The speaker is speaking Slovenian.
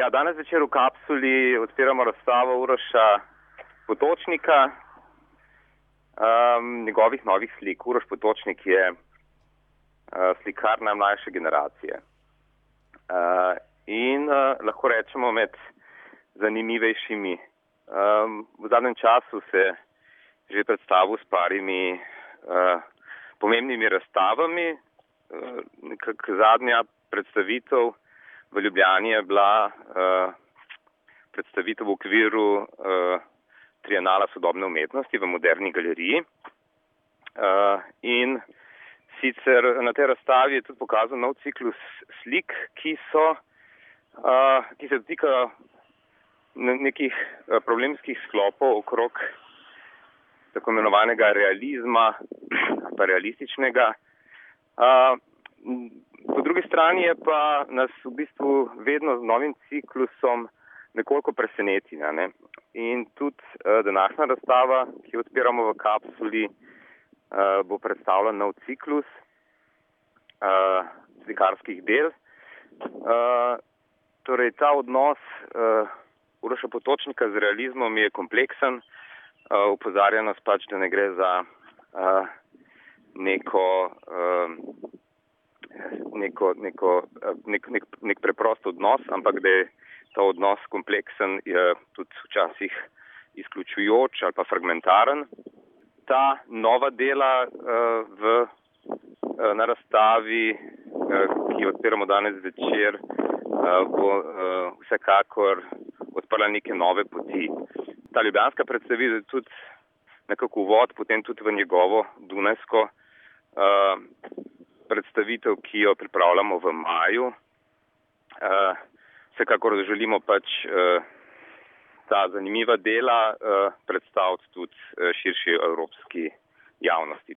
Ja, danes večer v Kapsuli odpiramo razstavo Uroša Potočnika, njegovih novih slik. Uroš Potočnik je slikar najmlajše generacije. In lahko rečemo med zanimivejšimi. V zadnjem času se že predstavil s parimi pomembnimi razstavami. Nekako zadnja predstavitev v Ljubljani je bila predstavitev v okviru Trienala sodobne umetnosti v Moderni galeriji. In sicer na tej razstavi je tudi pokazal nov ciklus slik, ki se dotikajo nekih problemskih sklopov okrog tako imenovanega realizma, pa realističnega. Po drugi strani je pa nas v bistvu vedno z novim ciklusom nekoliko preseneti. Ne? In tudi današnja razstava, ki jo odpiramo v Kapsuli, bo predstavila nov ciklus slikarskih del. Torej, ta odnos Uroša Potočnika z realizmom je kompleksen. Opozarja nas pač, da ne gre za nek preprost odnos, ampak da je ta odnos kompleksen, je tudi včasih izključujoč ali pa fragmentaren. Ta nova dela na razstavi, ki jo odpiramo danes večer, bo vsekakor odprla neke nove poti. Ta ljubljanska predstavitev je tudi nekako uvod, potem tudi v njegovo dunajsko predstavitev, ki jo pripravljamo v maju. Vsekakor želimo pač ta zanimiva dela predstaviti tudi širši evropski javnosti.